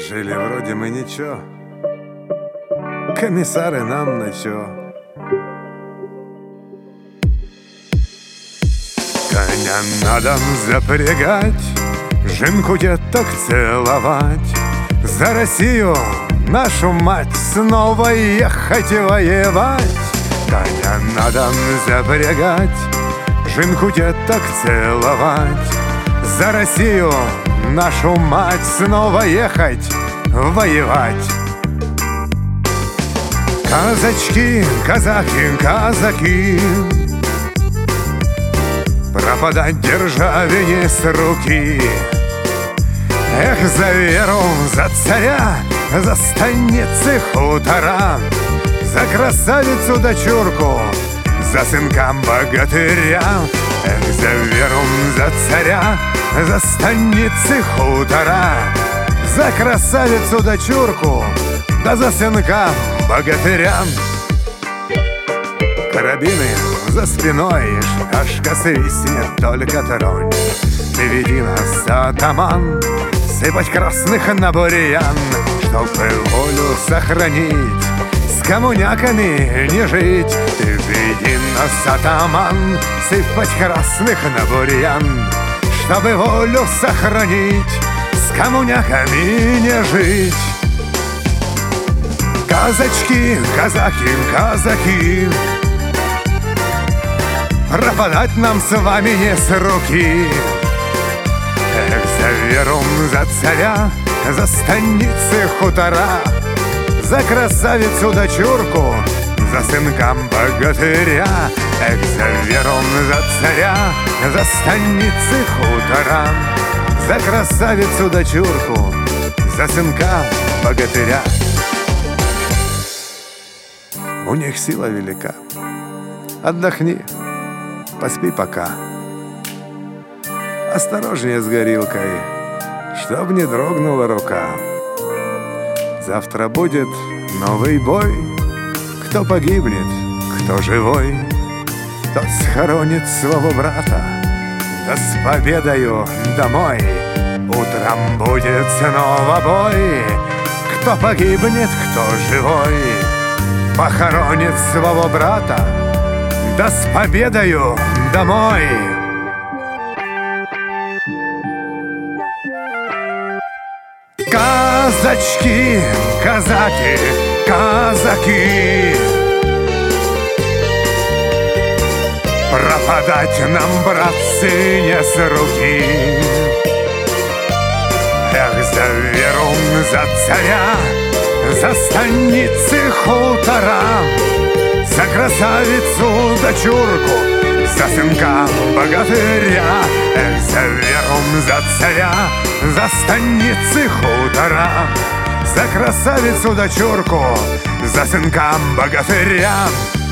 Жили вроде мы ничего, комиссары нам на чё. Коня надо запрягать, жинку деток целовать, за Россию, нашу мать, снова ехать воевать. Коня надо запрягать, жинку деток целовать, за Россию, нашу мать, снова ехать воевать. Казачки, казаки, казаки, пропадать державе не с руки. Эх, за веру, за царя, за станицы хутора, за красавицу дочурку, за сынка богатыря. Эх, за веру, за царя, за станицы хутора, за красавицу дочурку, да за сынка богатыря. Карабины за спиной, шашка свистнет, только тронь. Приведи нас, атаман, сыпать красных на бурьян, чтоб волю сохранить, с коммуняками не жить. Приведи нас, атаман, сыпать красных на бурьян, чтобы волю сохранить, с коммуняками не жить. Казачки, казаки, казаки, пропадать нам с вами не с руки. Эх, за веру, за царя, за станицы хутора, за красавицу дочурку, за сынка богатыря. Эх, за веру, за царя, за станицы хутора, за красавицу дочурку, за сынка богатыря. У них сила велика. Отдохни, поспи пока. Осторожнее с горилкой, чтоб не дрогнула рука. Завтра будет новый бой. Кто погибнет, кто живой, тот схоронит своего брата, да с победою домой. Утром будет снова бой. Кто погибнет, кто живой, похоронит своего брата, да с победою домой. Казачки, казаки, казаки, пропадать нам, братцы, не с руки. Эх, за веру, за царя, за станицы хутора, за красавицу дочурку, за сынка богатыря. Эх, за веру, за царя, за станицы хутора, за красавицу дочурку, за сынка богатыря.